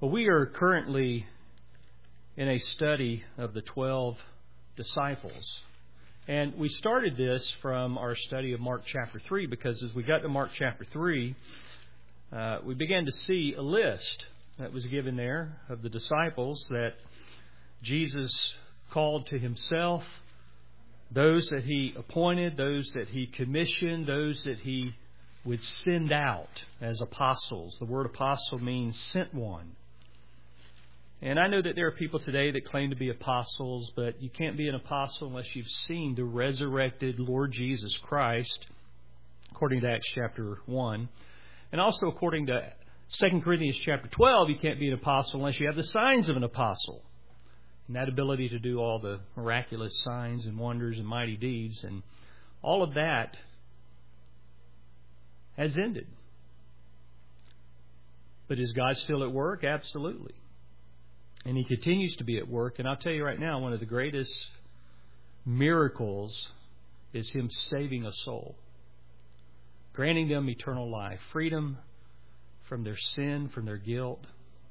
Well, we are currently in a study of the 12 disciples. And we started this from our study of Mark chapter 3 because as we got to Mark chapter 3, we began to see a list that was given there of the disciples that Jesus called to Himself, those that He appointed, those that He commissioned, those that He would send out as apostles. The word apostle means sent one. And I know that there are people today that claim to be apostles, but you can't be an apostle unless you've seen the resurrected Lord Jesus Christ, according to Acts chapter 1. And also according to 2 Corinthians chapter 12, you can't be an apostle unless you have the signs of an apostle. And that ability to do all the miraculous signs and wonders and mighty deeds. And all of that has ended. But is God still at work? Absolutely. And He continues to be at work. And I'll tell you right now, one of the greatest miracles is Him saving a soul. Granting them eternal life. Freedom from their sin, from their guilt.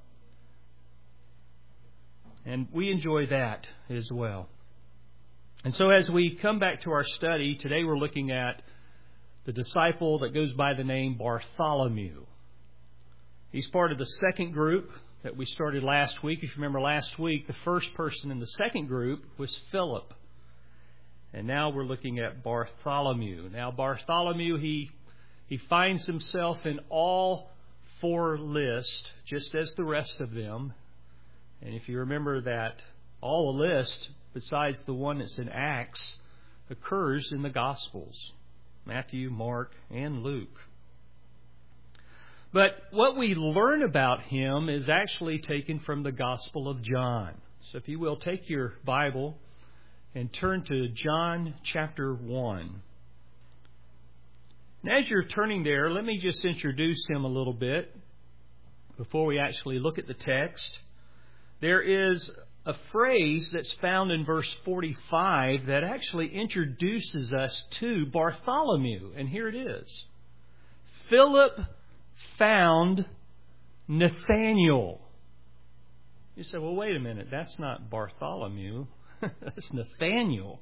And we enjoy that as well. And so as we come back to our study, today we're looking at the disciple that goes by the name Bartholomew. He's part of the second group that we started last week. If you remember last week, the first person in the second group was Philip. And now we're looking at Bartholomew. Now Bartholomew, he finds himself in all four lists, just as the rest of them. And if you remember that all the list, besides the one that's in Acts, occurs in the Gospels. Matthew, Mark, and Luke. But what we learn about him is actually taken from the Gospel of John. So if you will, take your Bible and turn to John chapter 1. And as you're turning there, let me just introduce him a little bit before we actually look at the text. There is a phrase that's found in verse 45 that actually introduces us to Bartholomew. And here it is. Philip found Nathanael. You say, well, wait a minute. That's not Bartholomew. That's Nathanael.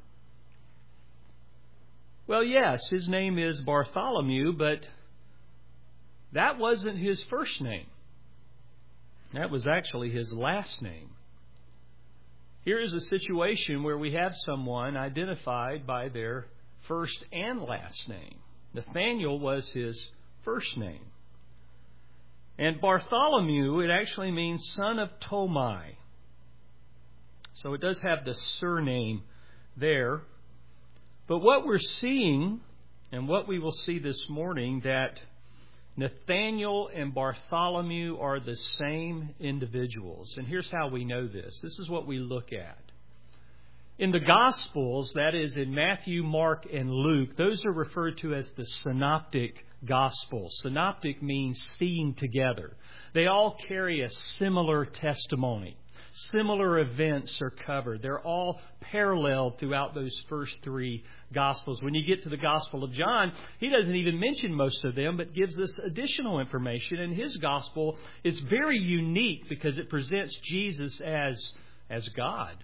Well, yes, his name is Bartholomew, but that wasn't his first name. That was actually his last name. Here is a situation where we have someone identified by their first and last name. Nathanael was his first name. And Bartholomew, it actually means son of Tomai. So it does have the surname there. But what we're seeing, and what we will see this morning, that Nathanael and Bartholomew are the same individuals. And here's how we know this. This is what we look at. In the Gospels, that is in Matthew, Mark, and Luke, those are referred to as the synoptic Gospels. Synoptic means seeing together. They all carry a similar testimony. Similar events are covered. They're all paralleled throughout those first three Gospels. When you get to the Gospel of John, he doesn't even mention most of them, but gives us additional information. And his Gospel is very unique because it presents Jesus as God.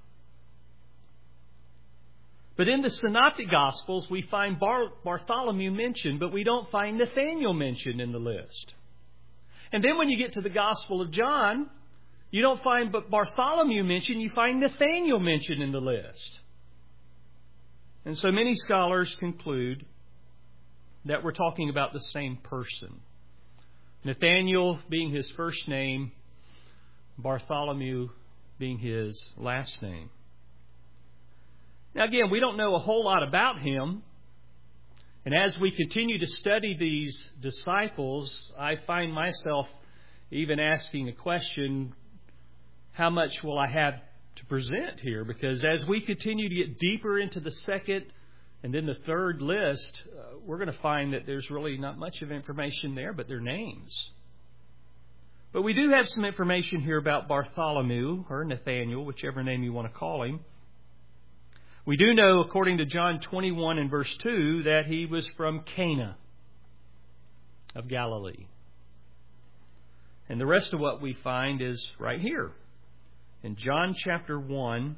But in the Synoptic Gospels, we find Bartholomew mentioned, but we don't find Nathanael mentioned in the list. And then when you get to the Gospel of John, you don't find but Bartholomew mentioned, you find Nathanael mentioned in the list. And so many scholars conclude that we're talking about the same person. Nathanael being his first name, Bartholomew being his last name. Now again, we don't know a whole lot about him. And as we continue to study these disciples, I find myself even asking a question, how much will I have to present here? Because as we continue to get deeper into the second and then the third list, we're going to find that there's really not much of information there, but their names. But we do have some information here about Bartholomew, or Nathanael, whichever name you want to call him. We do know, according to John 21 and verse 2, that he was from Cana of Galilee. And the rest of what we find is right here in John chapter 1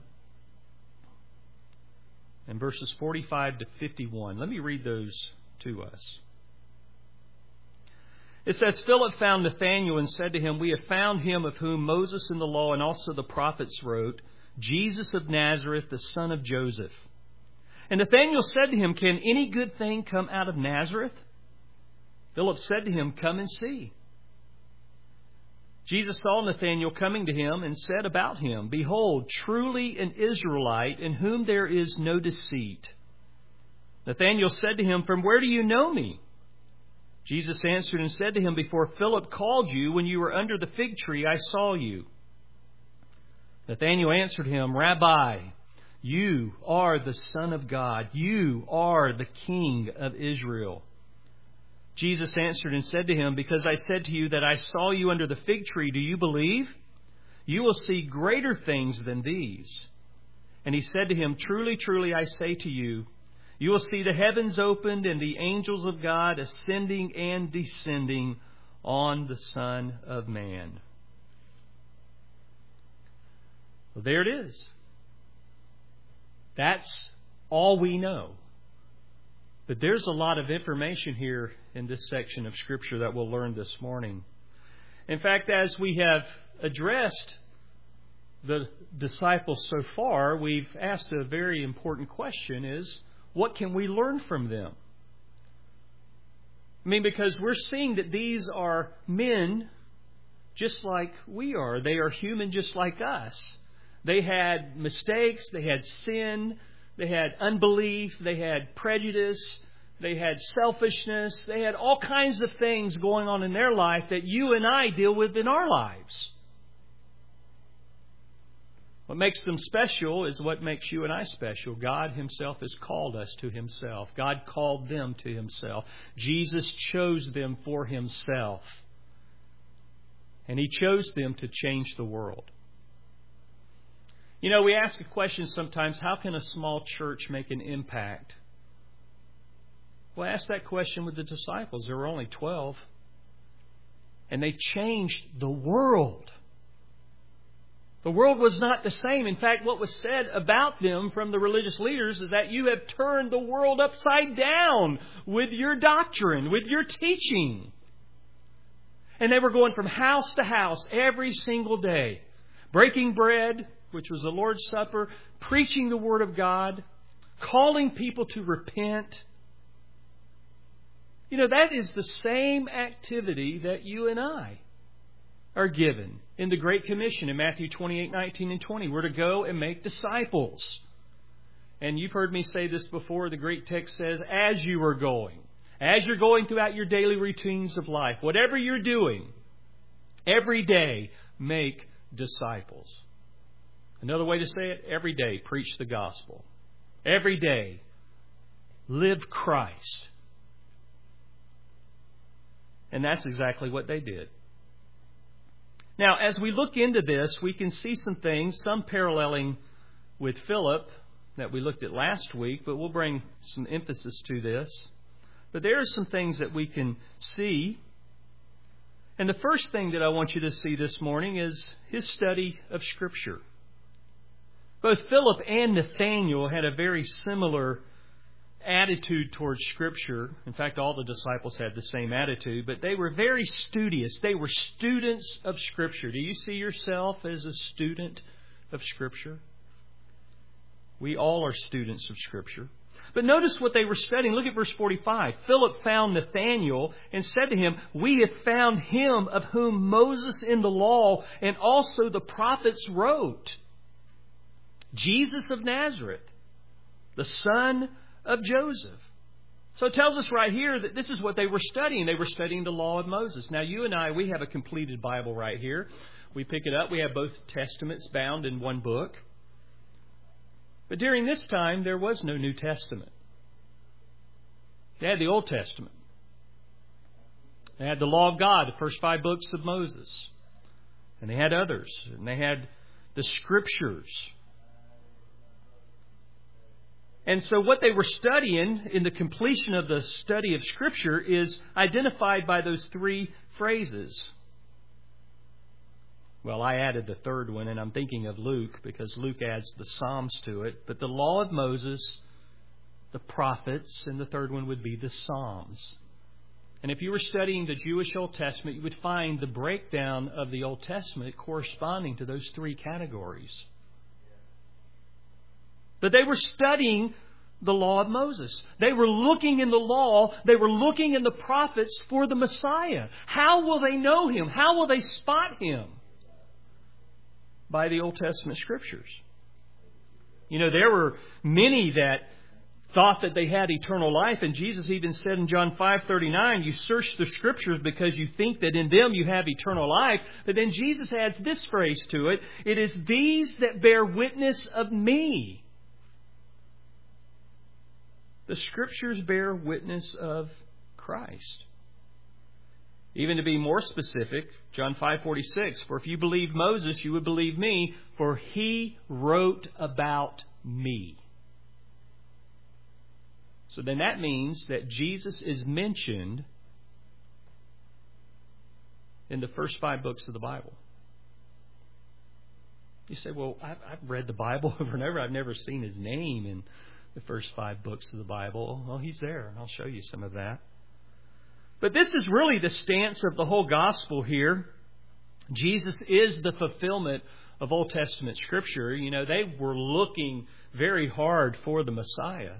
and verses 45 to 51. Let me read those to us. It says, Philip found Nathanael and said to him, We have found him of whom Moses in the law and also the prophets wrote, Jesus of Nazareth, the son of Joseph. And Nathanael said to him, Can any good thing come out of Nazareth? Philip said to him, Come and see. Jesus saw Nathanael coming to him and said about him, Behold, truly an Israelite in whom there is no deceit. Nathanael said to him, From where do you know me? Jesus answered and said to him, Before Philip called you, when you were under the fig tree, I saw you. Nathanael answered him, Rabbi, you are the Son of God. You are the King of Israel. Jesus answered and said to him, Because I said to you that I saw you under the fig tree, do you believe? You will see greater things than these. And he said to him, Truly, truly, I say to you, you will see the heavens opened and the angels of God ascending and descending on the Son of Man. Well, there it is. That's all we know. But there's a lot of information here in this section of Scripture that we'll learn this morning. In fact, as we have addressed the disciples so far, we've asked a very important question is, what can we learn from them? I mean, because we're seeing that these are men just like we are. They are human just like us. They had mistakes, they had sin, they had unbelief, they had prejudice, they had selfishness, they had all kinds of things going on in their life that you and I deal with in our lives. What makes them special is what makes you and I special. God Himself has called us to Himself. God called them to Himself. Jesus chose them for Himself. And He chose them to change the world. You know, we ask a question sometimes, how can a small church make an impact? Well, ask that question with the disciples. There were only 12. And they changed the world. The world was not the same. In fact, what was said about them from the religious leaders is that you have turned the world upside down with your doctrine, with your teaching. And they were going from house to house every single day, breaking bread, which was the Lord's Supper, preaching the Word of God, calling people to repent. You know, that is the same activity that you and I are given in the Great Commission in Matthew 28:19 and 20. We're to go and make disciples. And you've heard me say this before. The great text says, as you're going throughout your daily routines of life, whatever you're doing, every day, make disciples. Another way to say it, every day, preach the gospel. Every day, live Christ. And that's exactly what they did. Now, as we look into this, we can see some things, some paralleling with Philip that we looked at last week, but we'll bring some emphasis to this. But there are some things that we can see. And the first thing that I want you to see this morning is his study of Scripture. Both Philip and Nathanael had a very similar attitude towards Scripture. In fact, all the disciples had the same attitude, but they were very studious. They were students of Scripture. Do you see yourself as a student of Scripture? We all are students of Scripture. But notice what they were studying. Look at verse 45. Philip found Nathanael and said to him, We have found him of whom Moses in the law and also the prophets wrote. Jesus of Nazareth, the son of Joseph. So it tells us right here that this is what they were studying. They were studying the law of Moses. Now you and I, we have a completed Bible right here. We pick it up. We have both Testaments bound in one book. But during this time, there was no New Testament. They had the Old Testament. They had the law of God, the first 5 books of Moses. And they had others. And they had the Scriptures. And so what they were studying in the completion of the study of Scripture is identified by those 3 phrases. Well, I added the third one, and I'm thinking of Luke because Luke adds the Psalms to it. But the law of Moses, the prophets, and the third one would be the Psalms. And if you were studying the Jewish Old Testament, you would find the breakdown of the Old Testament corresponding to those three categories. But they were studying the law of Moses. They were looking in the law, they were looking in the prophets for the Messiah. How will they know Him? How will they spot Him? By the Old Testament Scriptures. You know, there were many that thought that they had eternal life, and Jesus even said in John 5:39, you search the Scriptures because you think that in them you have eternal life. But then Jesus adds this phrase to it, it is these that bear witness of me. The Scriptures bear witness of Christ. Even to be more specific, John 5:46, for if you believe Moses, you would believe me, for he wrote about me. So then that means that Jesus is mentioned in the first 5 books of the Bible. You say, well, I've read the Bible over and over. I've never seen His name in the first 5 books of the Bible. Well, He's there. I'll show you some of that. But this is really the stance of the whole gospel here. Jesus is the fulfillment of Old Testament Scripture. You know, they were looking very hard for the Messiah.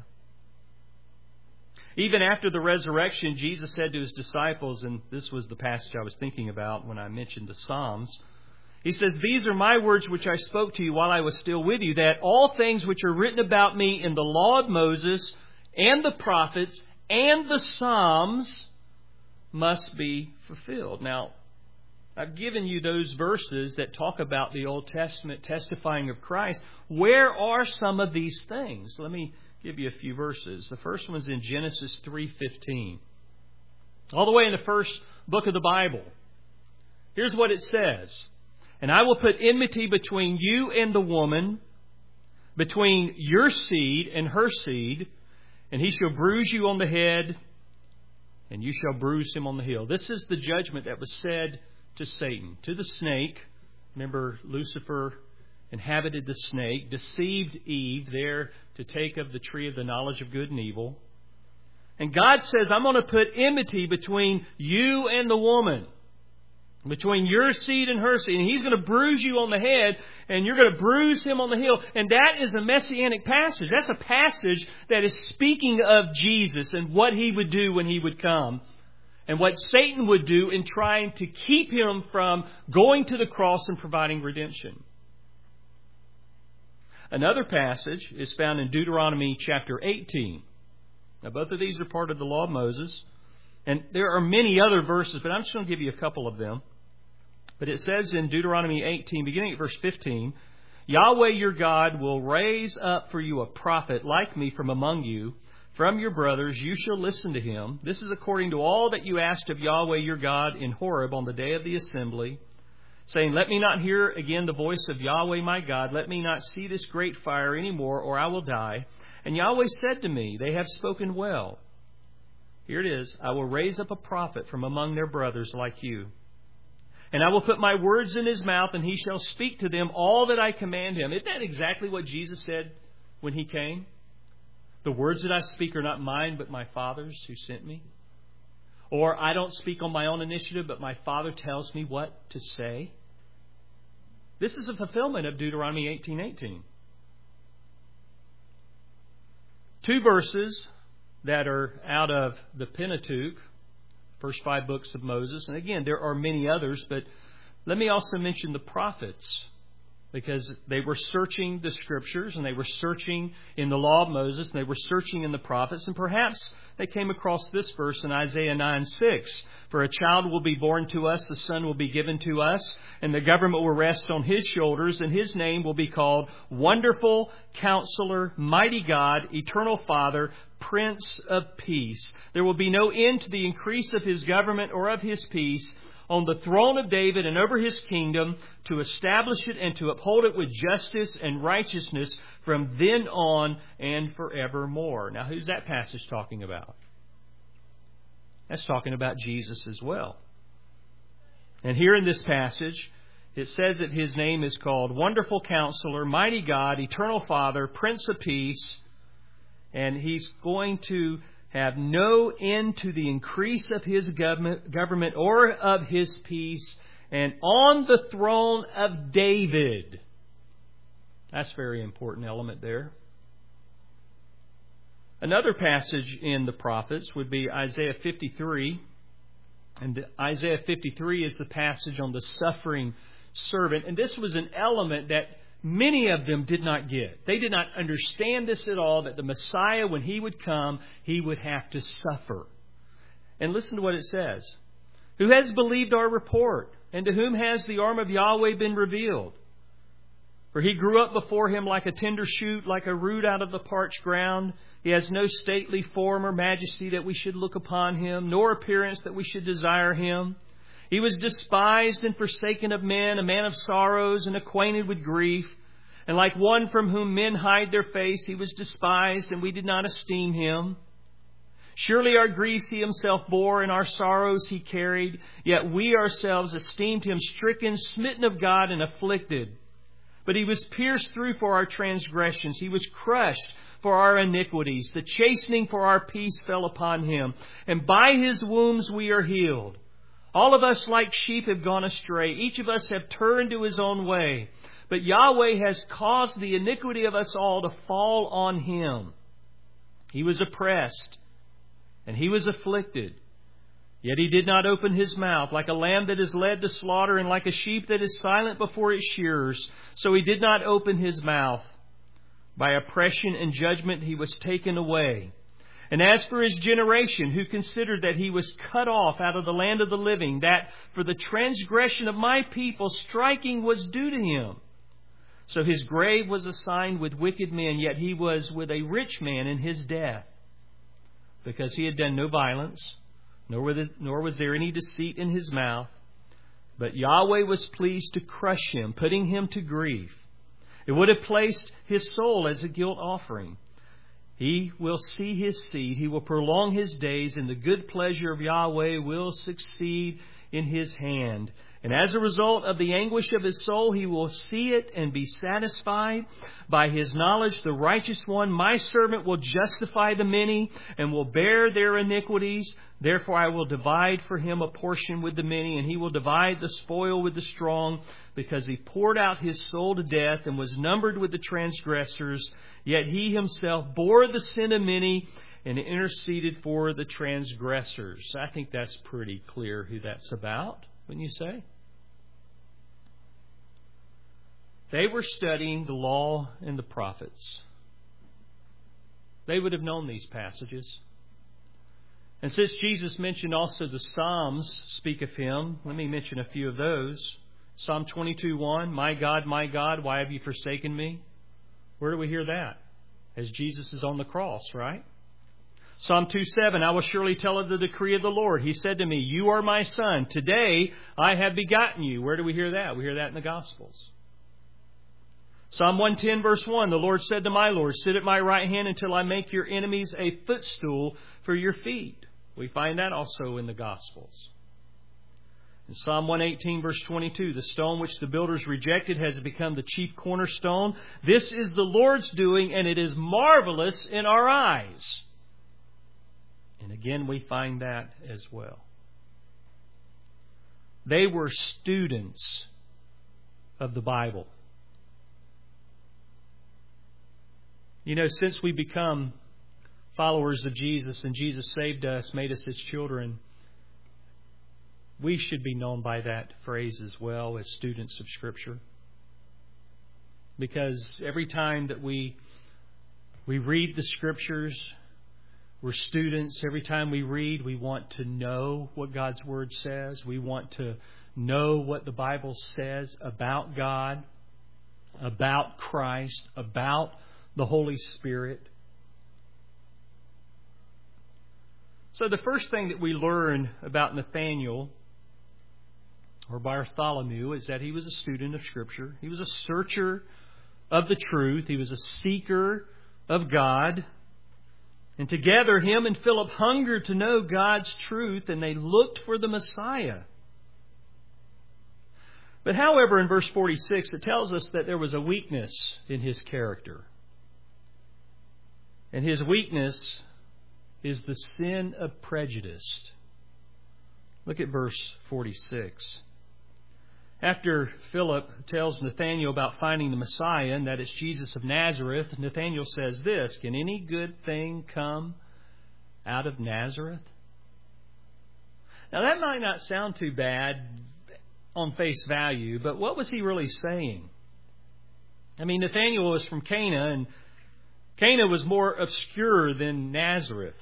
Even after the resurrection, Jesus said to His disciples, and this was the passage I was thinking about when I mentioned the Psalms. He says, these are my words which I spoke to you while I was still with you, that all things which are written about me in the law of Moses and the prophets and the Psalms must be fulfilled. Now, I've given you those verses that talk about the Old Testament testifying of Christ. Where are some of these things? Let me give you a few verses. The first one is in Genesis 3:15. All the way in the first book of the Bible. Here's what it says. And I will put enmity between you and the woman, between your seed and her seed, and he shall bruise you on the head, and you shall bruise him on the heel. This is the judgment that was said to Satan, to the snake. Remember, Lucifer inhabited the snake, deceived Eve there to take of the tree of the knowledge of good and evil. And God says, I'm going to put enmity between you and the woman, between your seed and her seed. And He's going to bruise you on the head, and you're going to bruise him on the heel. And that is a messianic passage. That's a passage that is speaking of Jesus and what He would do when He would come, and what Satan would do in trying to keep Him from going to the cross and providing redemption. Another passage is found in Deuteronomy chapter 18. Now, both of these are part of the law of Moses. And there are many other verses, but I'm just going to give you a couple of them. But it says in Deuteronomy 18, beginning at verse 15, Yahweh your God will raise up for you a prophet like me from among you. From your brothers you shall listen to him. This is according to all that you asked of Yahweh your God in Horeb on the day of the assembly, saying, let me not hear again the voice of Yahweh my God. Let me not see this great fire any more, or I will die. And Yahweh said to me, they have spoken well. Here it is. I will raise up a prophet from among their brothers like you. And I will put my words in his mouth, and he shall speak to them all that I command him. Isn't that exactly what Jesus said when He came? The words that I speak are not mine, but my Father's who sent me. Or I don't speak on my own initiative, but my Father tells me what to say. This is a fulfillment of Deuteronomy 18:18. 2 verses that are out of the Pentateuch, first 5 books of Moses. And again, there are many others, but let me also mention the prophets, because they were searching the Scriptures, and they were searching in the law of Moses, and they were searching in the prophets, and perhaps they came across this verse in Isaiah 9:6. For a child will be born to us, a son will be given to us, and the government will rest on his shoulders, and his name will be called Wonderful Counselor, Mighty God, Eternal Father, Prince of Peace. There will be no end to the increase of his government or of his peace on the throne of David and over his kingdom, to establish it and to uphold it with justice and righteousness from then on and forevermore. Now, who's that passage talking about? That's talking about Jesus as well. And here in this passage, It says that His name is called Wonderful Counselor, Mighty God, Eternal Father, Prince of Peace. And He's going to have no end to the increase of His government or of His peace. And on the throne of David. That's a very important element there. Another passage in the prophets would be Isaiah 53. And Isaiah 53 is the passage on the suffering servant. And this was an element that many of them did not get. They did not understand this at all, that the Messiah, when He would come, He would have to suffer. And listen to what it says. Who has believed our report? And to whom has the arm of Yahweh been revealed? For He grew up before Him like a tender shoot, like a root out of the parched ground. He has no stately form or majesty that we should look upon Him, nor appearance that we should desire Him. He was despised and forsaken of men, a man of sorrows and acquainted with grief. And like one from whom men hide their face, He was despised, and we did not esteem Him. Surely our griefs He Himself bore, and our sorrows He carried. Yet we ourselves esteemed Him stricken, smitten of God, and afflicted. But He was pierced through for our transgressions. He was crushed for our iniquities. The chastening for our peace fell upon Him. And by His wounds we are healed. All of us like sheep have gone astray. Each of us have turned to his own way. But Yahweh has caused the iniquity of us all to fall on Him. He was oppressed, and He was afflicted. Yet He did not open His mouth. Like a lamb that is led to slaughter, and like a sheep that is silent before its shearers, so He did not open His mouth. By oppression and judgment He was taken away. And as for His generation, who considered that He was cut off out of the land of the living, that for the transgression of my people striking was due to Him. So His grave was assigned with wicked men, yet He was with a rich man in His death, because He had done no violence, nor was there any deceit in His mouth. But Yahweh was pleased to crush Him, putting Him to grief. It would have placed His soul as a guilt offering. He will see His seed. He will prolong His days, and the good pleasure of Yahweh will succeed in His hand. And as a result of the anguish of His soul, He will see it and be satisfied. By His knowledge, the righteous one, my servant, will justify the many and will bear their iniquities. Therefore I will divide for him a portion with the many, and he will divide the spoil with the strong, because he poured out his soul to death and was numbered with the transgressors. Yet He Himself bore the sin of many and interceded for the transgressors. I think that's pretty clear who that's about, wouldn't you say? They were studying the law and the prophets. They would have known these passages. And since Jesus mentioned also the Psalms speak of Him, let me mention a few of those. Psalm 22:1, my God, why have you forsaken me? Where do we hear that? As Jesus is on the cross, right? Psalm 2:7, I will surely tell of the decree of the Lord. He said to me, you are my son. Today I have begotten you. Where do we hear that? We hear that in the Gospels. Psalm 110 verse 1, the Lord said to my Lord, sit at my right hand until I make your enemies a footstool for your feet. We find that also in the Gospels. In Psalm 118 verse 22, the stone which the builders rejected has become the chief cornerstone. This is the Lord's doing, and it is marvelous in our eyes. And again, we find that as well. They were students of the Bible. You know, since we become followers of Jesus and Jesus saved us, made us His children, we should be known by that phrase as well, as students of Scripture. Because every time that we read the Scriptures, we're students. Every time we read, we want to know what God's Word says. We want to know what the Bible says about God, about Christ, about the Holy Spirit. So the first thing that we learn about Nathanael, or Bartholomew, is that he was a student of Scripture. He was a searcher of the truth. He was a seeker of God. And together, him and Philip hungered to know God's truth, and they looked for the Messiah. But however, in verse 46, it tells us that there was a weakness in his character. And his weakness is the sin of prejudice. Look at verse 46. After Philip tells Nathanael about finding the Messiah, and that it's Jesus of Nazareth, Nathanael says this, "Can any good thing come out of Nazareth?" Now that might not sound too bad on face value, but what was he really saying? I mean, Nathanael was from Cana, and Cana was more obscure than Nazareth.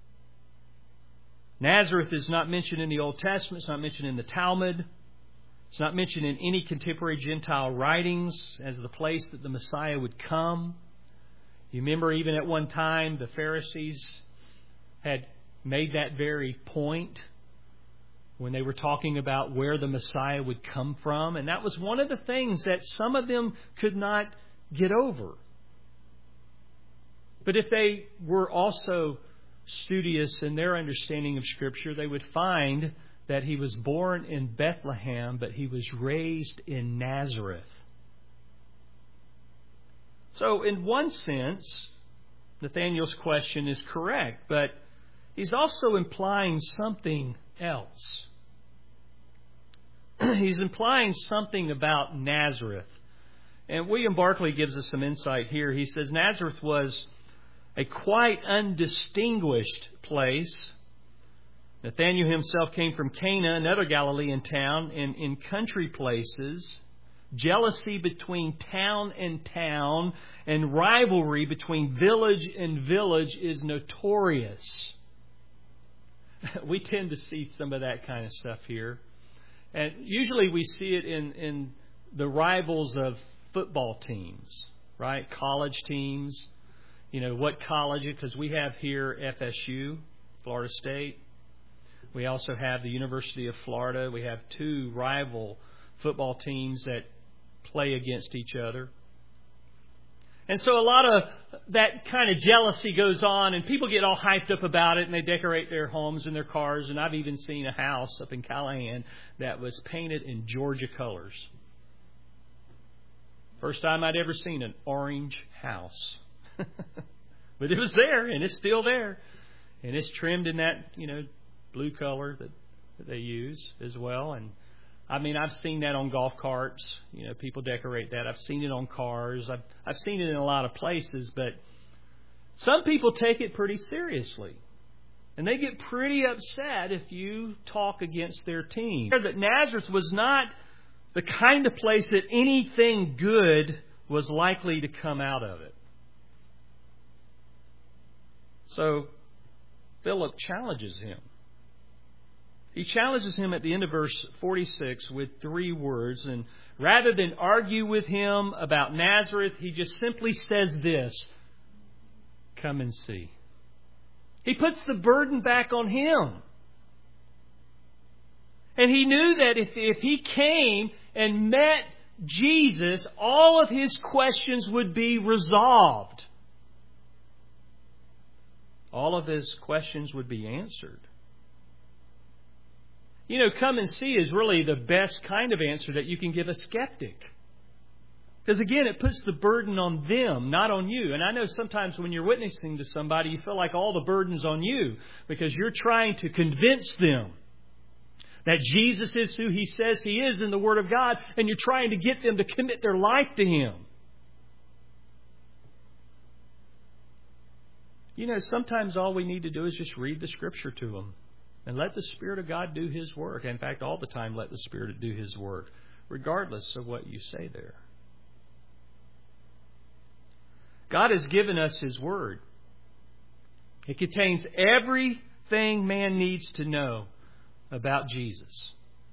Nazareth is not mentioned in the Old Testament. It's not mentioned in the Talmud. It's not mentioned in any contemporary Gentile writings as the place that the Messiah would come. You remember even at one time the Pharisees had made that very point when they were talking about where the Messiah would come from. And that was one of the things that some of them could not get over. But if they were also studious in their understanding of Scripture, they would find that he was born in Bethlehem, but he was raised in Nazareth. So in one sense, Nathanael's question is correct, but he's also implying something else. He's implying something about Nazareth. And William Barclay gives us some insight here. He says Nazareth was a quite undistinguished place. Nathanael himself came from Cana, another Galilean town, and in country places, jealousy between town and rivalry between village and village is notorious. We tend to see some of that kind of stuff here. And usually we see it in the rivals of football teams, right? College teams. You know, what college? Because we have here FSU, Florida State. We also have the University of Florida. We have two rival football teams that play against each other. And so a lot of that kind of jealousy goes on, and people get all hyped up about it, and they decorate their homes and their cars. And I've even seen a house up in Callahan that was painted in Georgia colors. First time I'd ever seen an orange house. But it was there, and it's still there. And it's trimmed in that, blue color that they use as well. And I mean, I've seen that on golf carts. People decorate that. I've seen it on cars. I've seen it in a lot of places. But some people take it pretty seriously. And they get pretty upset if you talk against their team. That Nazareth was not the kind of place that anything good was likely to come out of it. So Philip challenges him. He challenges him at the end of verse 46 with 3 words. And rather than argue with him about Nazareth, he just simply says this: "Come and see." He puts the burden back on him. And he knew that if he came and met Jesus, all of his questions would be resolved. All of his questions would be answered. Come and see is really the best kind of answer that you can give a skeptic. Because again, it puts the burden on them, not on you. And I know sometimes when you're witnessing to somebody, you feel like all the burden's on you because you're trying to convince them that Jesus is who He says He is in the Word of God, and you're trying to get them to commit their life to Him. Sometimes all we need to do is just read the Scripture to them and let the Spirit of God do His work. In fact, all the time let the Spirit do His work, regardless of what you say there. God has given us His Word. It contains everything man needs to know about Jesus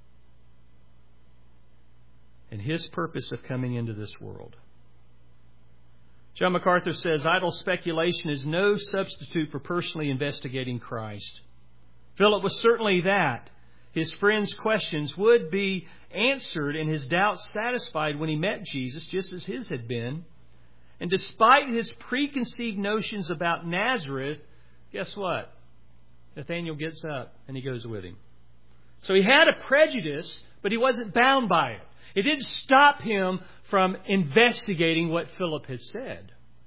and His purpose of coming into this world. John MacArthur says, idle speculation is no substitute for personally investigating Christ. Philip was certainly that. His friend's questions would be answered and his doubts satisfied when he met Jesus, just as his had been. And despite his preconceived notions about Nazareth, guess what? Nathanael gets up and he goes with him. So he had a prejudice, but he wasn't bound by it. It didn't stop him from investigating what Philip had said.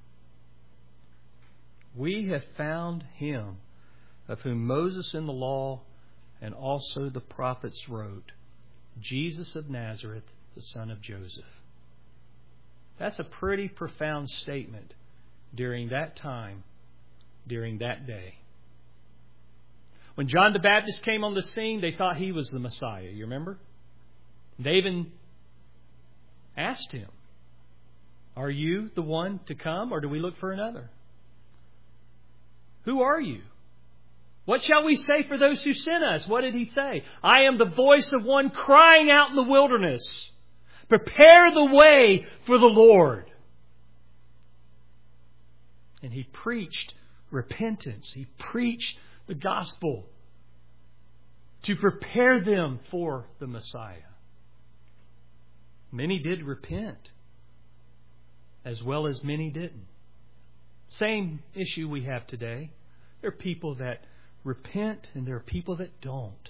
We have found him of whom Moses in the law and also the prophets wrote, Jesus of Nazareth, the son of Joseph. That's a pretty profound statement during that time, during that day. When John the Baptist came on the scene, they thought he was the Messiah. You remember? They even asked him, are you the one to come, or do we look for another? Who are you? What shall we say for those who sent us? What did he say? I am the voice of one crying out in the wilderness. Prepare the way for the Lord. And he preached repentance. He preached the gospel to prepare them for the Messiah. Many did repent, as well as many didn't. Same issue we have today. There are people that repent and there are people that don't.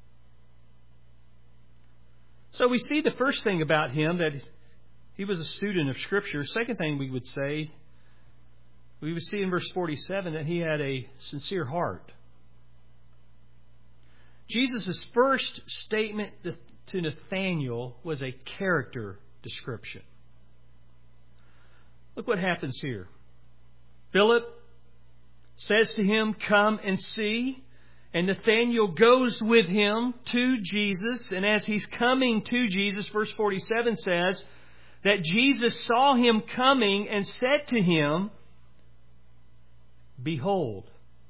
So we see the first thing about him, that he was a student of Scripture. Second thing we would see in verse 47 that he had a sincere heart. Jesus' first statement to Nathanael was a character description. Look what happens here. Philip says to him, come and see. And Nathanael goes with him to Jesus. And as he's coming to Jesus, verse 47 says that Jesus saw him coming and said to him, behold,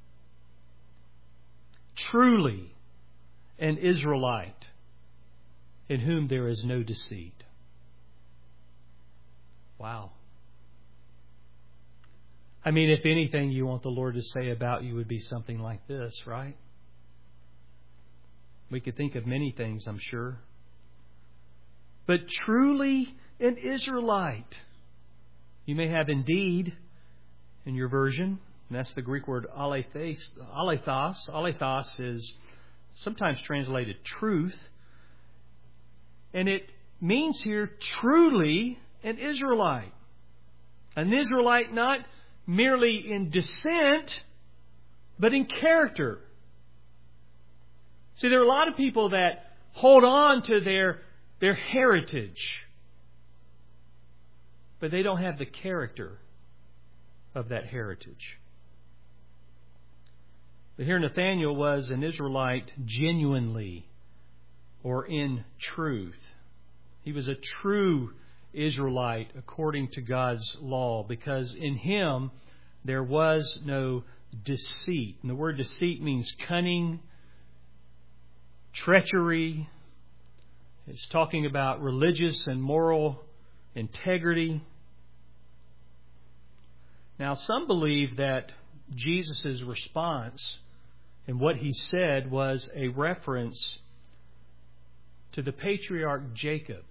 truly an Israelite in whom there is no deceit. Wow. I mean, if anything you want the Lord to say about you would be something like this, right? We could think of many things, I'm sure. But truly an Israelite. You may have indeed in your version, and that's the Greek word aleithos. Aleithos is sometimes translated truth. And it means here truly an Israelite. An Israelite not merely in descent, but in character. See, there are a lot of people that hold on to their heritage, but they don't have the character of that heritage. But here Nathanael was an Israelite genuinely, or in truth. He was a true Israelite according to God's law, because in him there was no deceit. And the word deceit means cunning, treachery. It's talking about religious and moral integrity. Now, some believe that Jesus' response and what he said was a reference to the patriarch Jacob.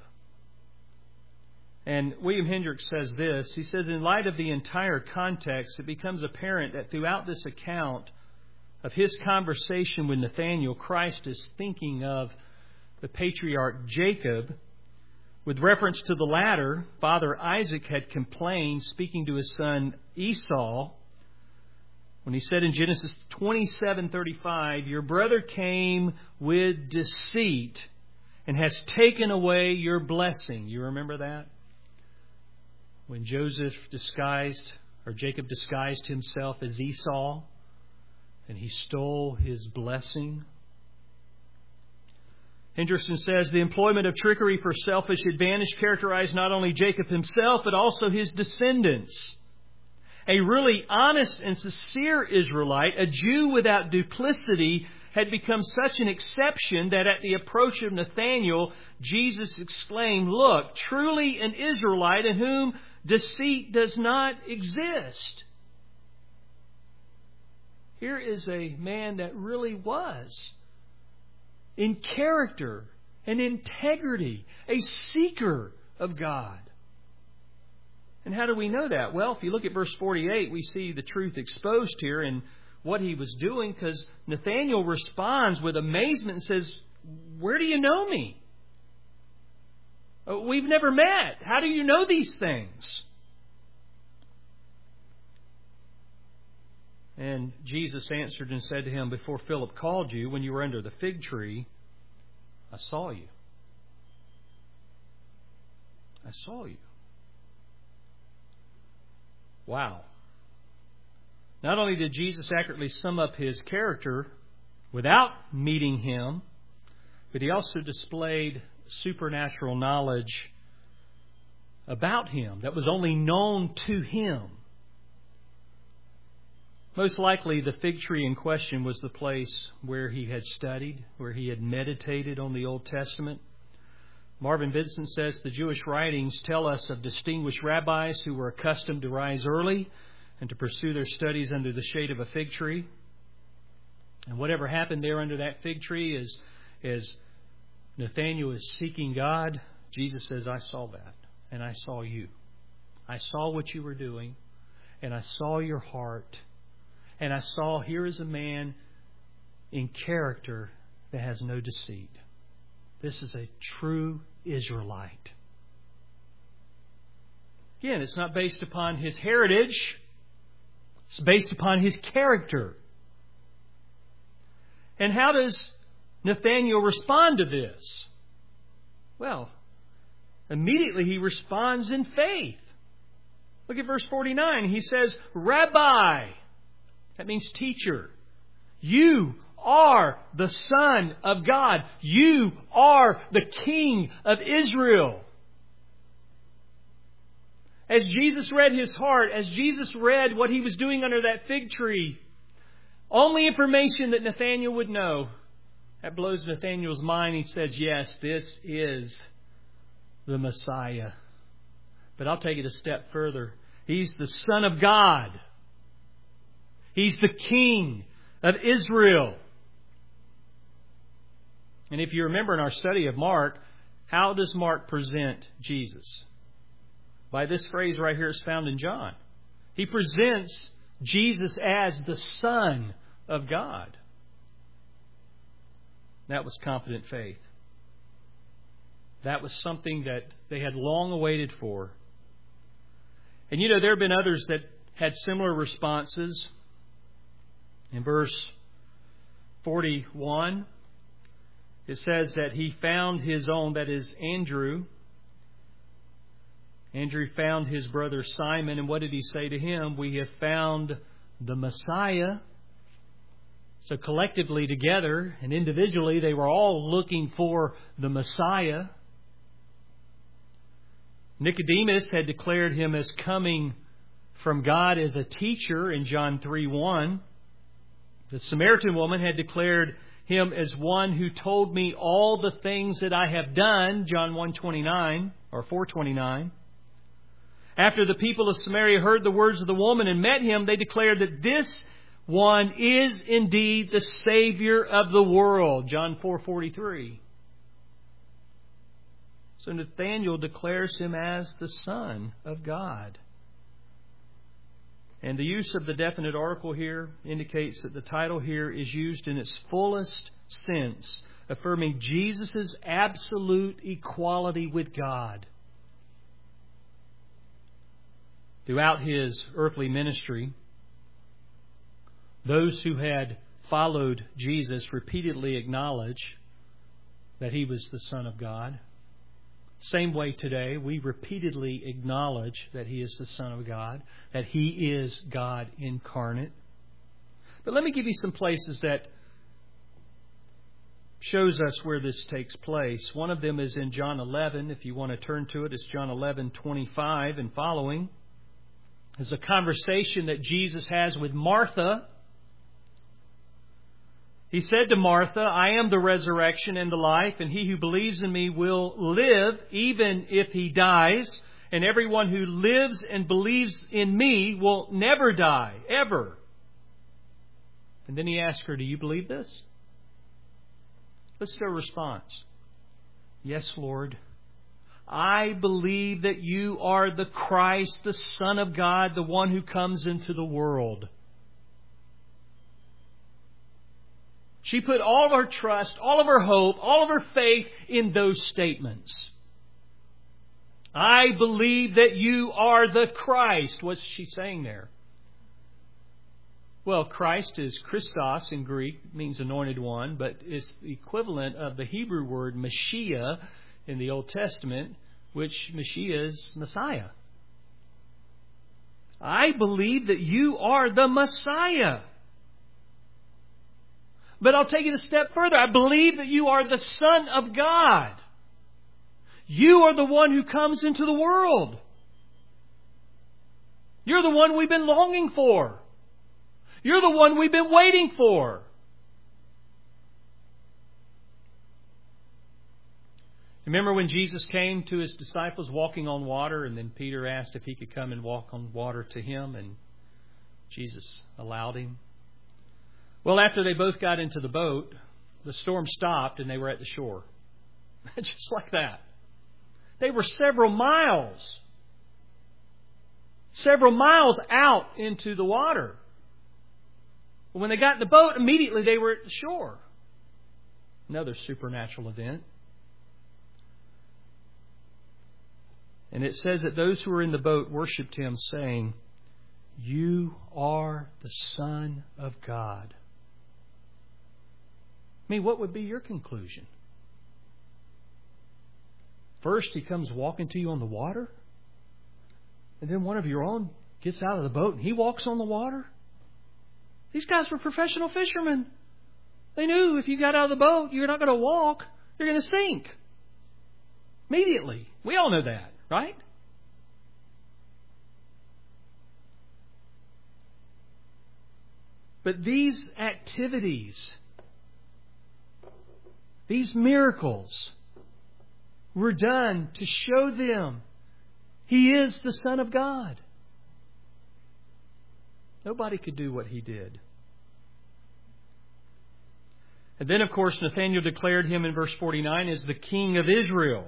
And William Hendricks says this. He says, in light of the entire context, it becomes apparent that throughout this account of his conversation with Nathanael, Christ is thinking of the patriarch Jacob. With reference to the latter, Father Isaac had complained, speaking to his son Esau, when he said in Genesis 27:35, your brother came with deceit and has taken away your blessing. You remember that? When Jacob disguised himself as Esau and he stole his blessing. Henderson says the employment of trickery for selfish advantage characterized not only Jacob himself, but also his descendants. A really honest and sincere Israelite, a Jew without duplicity, had become such an exception that at the approach of Nathanael, Jesus exclaimed, look, truly an Israelite in whom deceit does not exist. Here is a man that really was in character and integrity, a seeker of God. And how do we know that? Well, if you look at verse 48, we see the truth exposed here in what he was doing, because Nathanael responds with amazement and says, where do you know me? We've never met. How do you know these things? And Jesus answered and said to him, before Philip called you, when you were under the fig tree, I saw you. I saw you. Wow. Not only did Jesus accurately sum up his character without meeting him, but he also displayed supernatural knowledge about him that was only known to him. Most likely the fig tree in question was the place where he had studied, where he had meditated on the Old Testament. Marvin Vincent says the Jewish writings tell us of distinguished rabbis who were accustomed to rise early and to pursue their studies under the shade of a fig tree. And whatever happened there under that fig tree as Nathanael is seeking God, Jesus says, I saw that, and I saw you. I saw what you were doing, and I saw your heart, and I saw here is a man in character that has no deceit. This is a true Israelite. Again, it's not based upon his heritage. It's based upon his character. And how does Nathanael respond to this? Well, immediately he responds in faith. Look at verse 49. He says, Rabbi, that means teacher, you are the Son of God. You are the King of Israel. As Jesus read his heart, as Jesus read what he was doing under that fig tree, only information that Nathanael would know, that blows Nathanael's mind. He says, yes, this is the Messiah. But I'll take it a step further. He's the Son of God. He's the King of Israel. And if you remember in our study of Mark, how does Mark present Jesus? By this phrase right here is found in John. He presents Jesus as the Son of God. That was confident faith. That was something that they had long awaited for. And there have been others that had similar responses. In verse 41, it says that he found his own, that is Andrew. Andrew found his brother Simon, and what did he say to him? We have found the Messiah. So collectively together and individually, they were all looking for the Messiah. Nicodemus had declared him as coming from God as a teacher in John 3:1. The Samaritan woman had declared him as one who told me all the things that I have done, John 1:29 or 4:29. After the people of Samaria heard the words of the woman and met him, they declared that this one is indeed the Savior of the world, John 4:43. So Nathanael declares him as the Son of God. And the use of the definite article here indicates that the title here is used in its fullest sense, affirming Jesus' absolute equality with God. Throughout his earthly ministry, those who had followed Jesus repeatedly acknowledged that he was the Son of God. Same way today, we repeatedly acknowledge that he is the Son of God, that he is God incarnate. But let me give you some places that shows us where this takes place. One of them is in John 11. If you want to turn to it, it's John 11:25 and following. There's a conversation that Jesus has with Martha. He said to Martha, I am the resurrection and the life, and he who believes in me will live even if he dies. And everyone who lives and believes in me will never die, ever. And then he asked her, do you believe this? Listen to her response. Yes, Lord. I believe that you are the Christ, the Son of God, the one who comes into the world. She put all of her trust, all of her hope, all of her faith in those statements. I believe that you are the Christ. What's she saying there? Well, Christ is Christos in Greek, means anointed one, but it's the equivalent of the Hebrew word Mashiach in the Old Testament, which Mashiach is Messiah. I believe that you are the Messiah. But I'll take it a step further. I believe that you are the Son of God. You are the one who comes into the world. You're the one we've been longing for. You're the one we've been waiting for. Remember when Jesus came to His disciples walking on water, and then Peter asked if he could come and walk on water to him, and Jesus allowed him? Well, after they both got into the boat, the storm stopped and they were at the shore. Just like that. They were several miles out into the water. When they got in the boat, immediately they were at the shore. Another supernatural event. And it says that those who were in the boat worshipped Him, saying, "You are the Son of God." I mean, what would be your conclusion? First, He comes walking to you on the water, and then one of your own gets out of the boat and he walks on the water? These guys were professional fishermen. They knew if you got out of the boat, you're not going to walk, you're going to sink. Immediately. We all know that, right? But these activities, these miracles, were done to show them He is the Son of God. Nobody could do what He did. And then, of course, Nathanael declared Him in verse 49 as the King of Israel.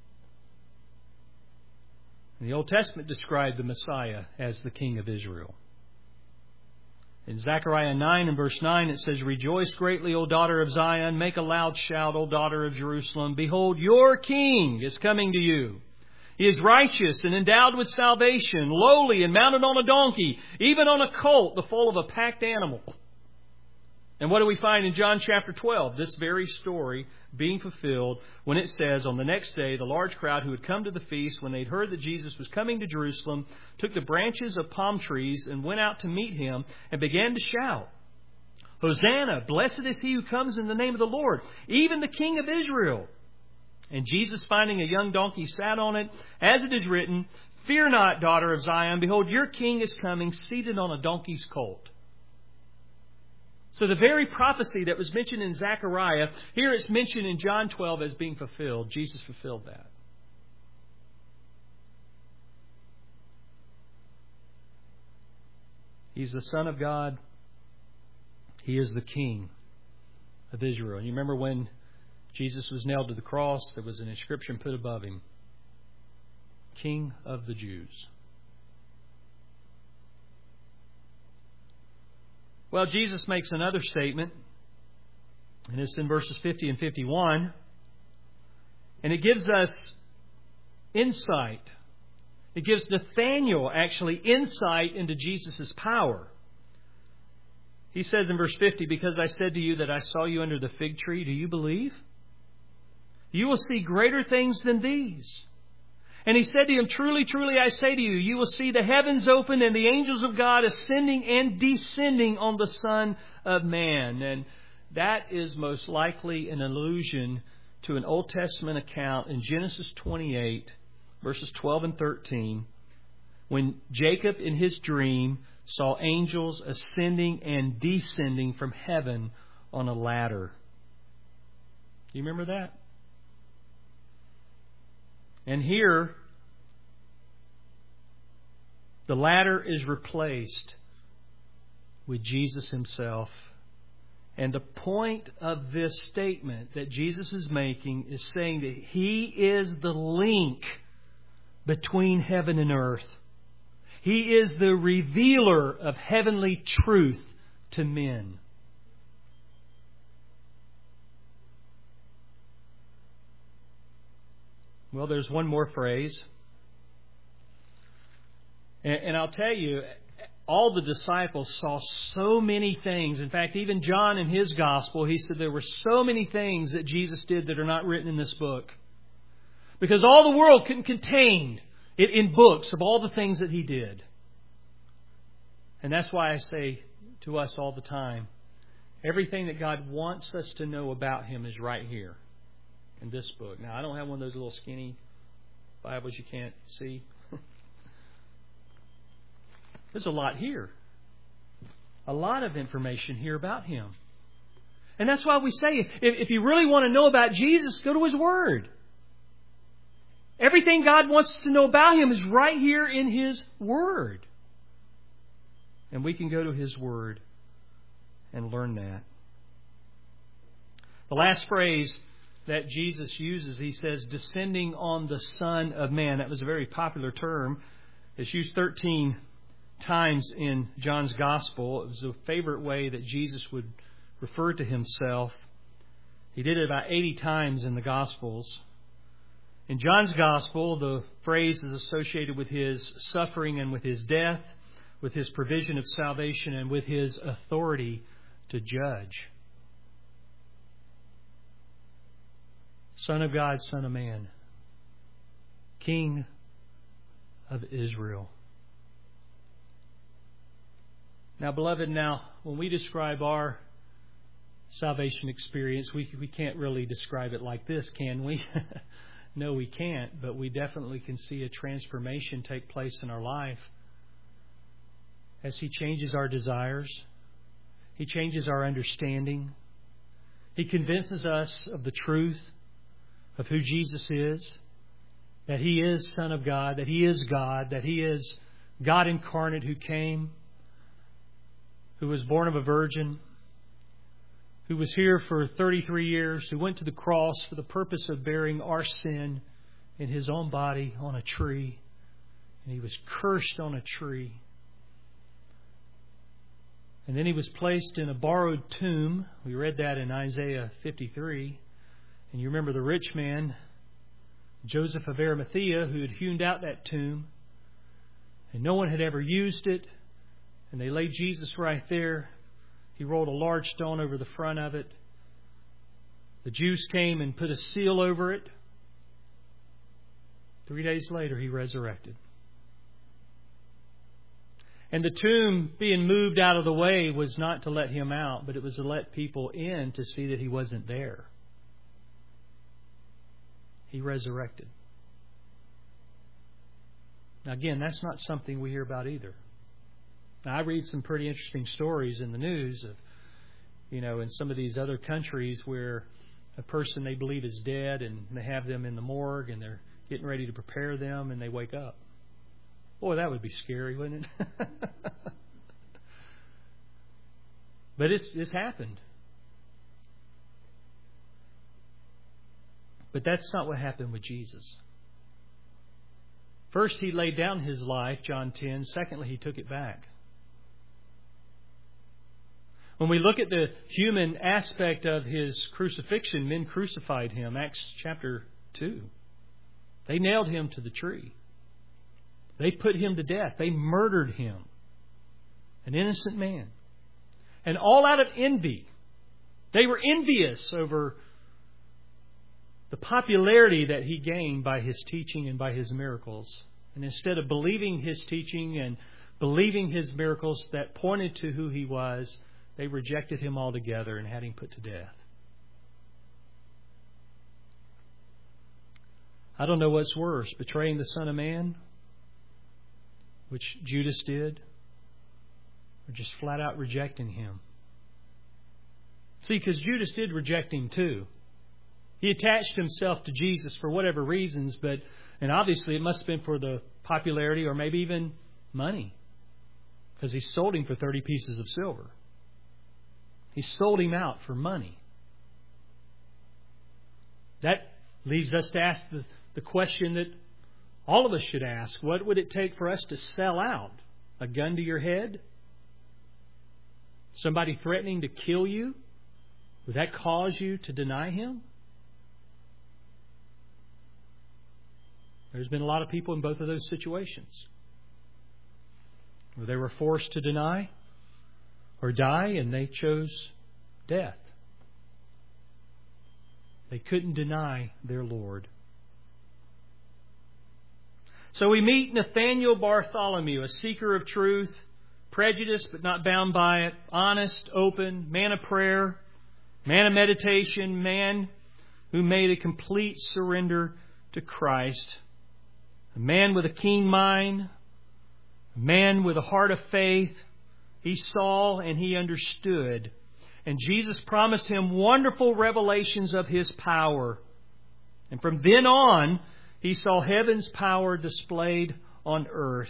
And the Old Testament described the Messiah as the King of Israel. In Zechariah 9 and verse 9 it says, "Rejoice greatly, O daughter of Zion. Make a loud shout, O daughter of Jerusalem. Behold, your King is coming to you. He is righteous and endowed with salvation, lowly and mounted on a donkey, even on a colt, the foal of a packed animal." And what do we find in John chapter 12? This very story being fulfilled when it says, "On the next day, the large crowd who had come to the feast, when they'd heard that Jesus was coming to Jerusalem, took the branches of palm trees and went out to meet Him and began to shout, 'Hosanna, blessed is He who comes in the name of the Lord, even the King of Israel.' And Jesus, finding a young donkey, sat on it, as it is written, 'Fear not, daughter of Zion. Behold, your King is coming, seated on a donkey's colt.'" So the very prophecy that was mentioned in Zechariah, here it's mentioned in John 12 as being fulfilled. Jesus fulfilled that. He's the Son of God. He is the King of Israel. And you remember when Jesus was nailed to the cross, there was an inscription put above Him, "King of the Jews." Well, Jesus makes another statement, and it's in verses 50 and 51, and it gives us insight. It gives Nathanael actually insight into Jesus' power. He says in verse 50, "Because I said to you that I saw you under the fig tree, do you believe? You will see greater things than these." And He said to him, "Truly, truly, I say to you, you will see the heavens open and the angels of God ascending and descending on the Son of Man." And that is most likely an allusion to an Old Testament account in Genesis 28, verses 12 and 13, when Jacob in his dream saw angels ascending and descending from heaven on a ladder. Do you remember that? And here, the ladder is replaced with Jesus Himself. And the point of this statement that Jesus is making is saying that He is the link between heaven and earth. He is the revealer of heavenly truth to men. Well, there's one more phrase And I'll tell you, all the disciples saw so many things. In fact, even John in his gospel, he said there were so many things that Jesus did that are not written in this book. Because all the world couldn't contain it in books of all the things that He did. And that's why I say to us all the time, everything that God wants us to know about Him is right here in this book. Now, I don't have one of those little skinny Bibles you can't see. There's a lot here. A lot of information here about Him. And that's why we say, if you really want to know about Jesus, go to His Word. Everything God wants to know about Him is right here in His Word. And we can go to His Word and learn that. The last phrase that Jesus uses, He says, descending on the Son of Man. That was a very popular term. It's used 13 times in John's Gospel. It was a favorite way that Jesus would refer to Himself. He did it about 80 times in the Gospels. In John's Gospel, the phrase is associated with His suffering and with His death, with His provision of salvation, and with His authority to judge. Son of God, Son of Man, King of Israel. Now, beloved, when we describe our salvation experience, we can't really describe it like this, can we? No, we can't, but we definitely can see a transformation take place in our life as He changes our desires. He changes our understanding. He convinces us of the truth of who Jesus is, that He is Son of God, that He is God, that He is God incarnate who came, who was born of a virgin, who was here for 33 years, who went to the cross for the purpose of bearing our sin in His own body on a tree. And He was cursed on a tree. And then He was placed in a borrowed tomb. We read that in Isaiah 53. And you remember the rich man, Joseph of Arimathea, who had hewn out that tomb. And no one had ever used it. And they laid Jesus right there. He rolled a large stone over the front of it. The Jews came and put a seal over it. 3 days later, He resurrected. And the tomb being moved out of the way was not to let Him out, but it was to let people in to see that He wasn't there. He resurrected. Now again, that's not something we hear about either. Now, I read some pretty interesting stories in the news of, in some of these other countries where a person they believe is dead and they have them in the morgue and they're getting ready to prepare them and they wake up. Boy, that would be scary, wouldn't it? But it's happened. But that's not what happened with Jesus. First, He laid down His life, John 10. Secondly, He took it back. When we look at the human aspect of His crucifixion, men crucified Him. Acts chapter 2. They nailed Him to the tree. They put Him to death. They murdered Him. An innocent man. And all out of envy. They were envious over the popularity that He gained by His teaching and by His miracles. And instead of believing His teaching and believing His miracles that pointed to who He was, they rejected Him altogether and had Him put to death. I don't know what's worse, betraying the Son of Man, which Judas did, or just flat out rejecting Him. See, because Judas did reject Him too. He attached himself to Jesus for whatever reasons, and obviously it must have been for the popularity or maybe even money, because he sold Him for 30 pieces of silver. He sold Him out for money. That leaves us to ask the question that all of us should ask. What would it take for us to sell out? A gun to your head? Somebody threatening to kill you? Would that cause you to deny Him? There's been a lot of people in both of those situations. Or they were forced to deny or die, and they chose death. They couldn't deny their Lord. So we meet Nathaniel Bartholomew, a seeker of truth, prejudiced but not bound by it, honest, open, man of prayer, man of meditation, man who made a complete surrender to Christ, a man with a keen mind, a man with a heart of faith. He saw and he understood. And Jesus promised him wonderful revelations of His power. And from then on, he saw heaven's power displayed on earth.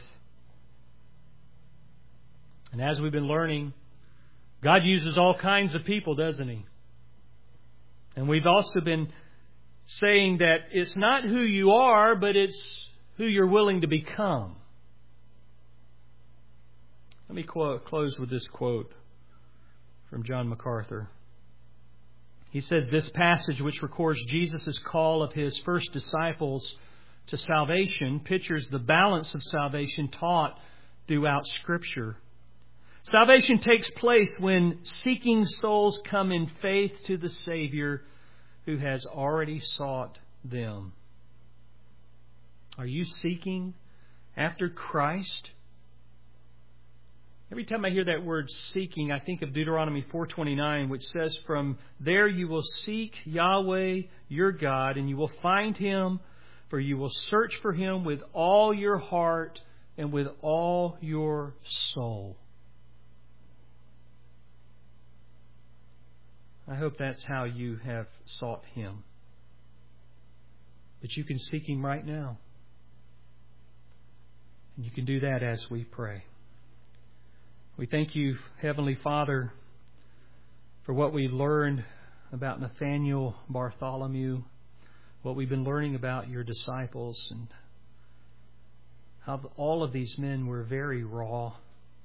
And as we've been learning, God uses all kinds of people, doesn't He? And we've also been saying that it's not who you are, but it's who you're willing to become. Let me close with this quote from John MacArthur. He says, this passage, which records Jesus' call of His first disciples to salvation, pictures the balance of salvation taught throughout Scripture. Salvation takes place when seeking souls come in faith to the Savior who has already sought them. Are you seeking after Christ? Every time I hear that word seeking, I think of Deuteronomy 4:29, which says, from there you will seek Yahweh your God, and you will find Him, for you will search for Him with all your heart and with all your soul. I hope that's how you have sought Him. But you can seek Him right now. And you can do that as we pray. We thank You, Heavenly Father, for what we learned about Nathaniel Bartholomew, what we've been learning about Your disciples, and how all of these men were very raw.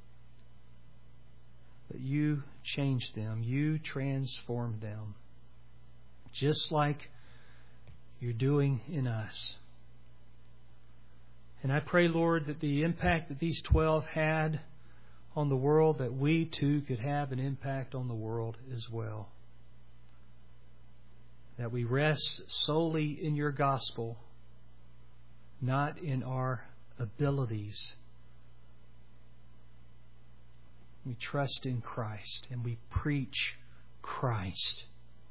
But You changed them. You transformed them. Just like You're doing in us. And I pray, Lord, that the impact that these 12 had on the world, that we too could have an impact on the world as well. That we rest solely in Your gospel, not in our abilities. We trust in Christ and we preach Christ.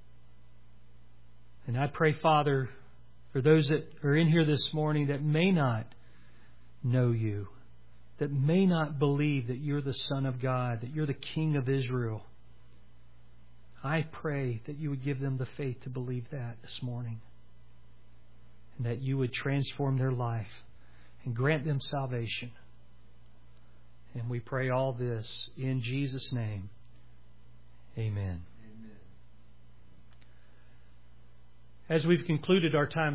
And I pray, Father, for those that are in here this morning that may not know You, that may not believe that You're the Son of God, that You're the King of Israel, I pray that You would give them the faith to believe that this morning. And that You would transform their life and grant them salvation. And we pray all this in Jesus' name. Amen. As we've concluded our time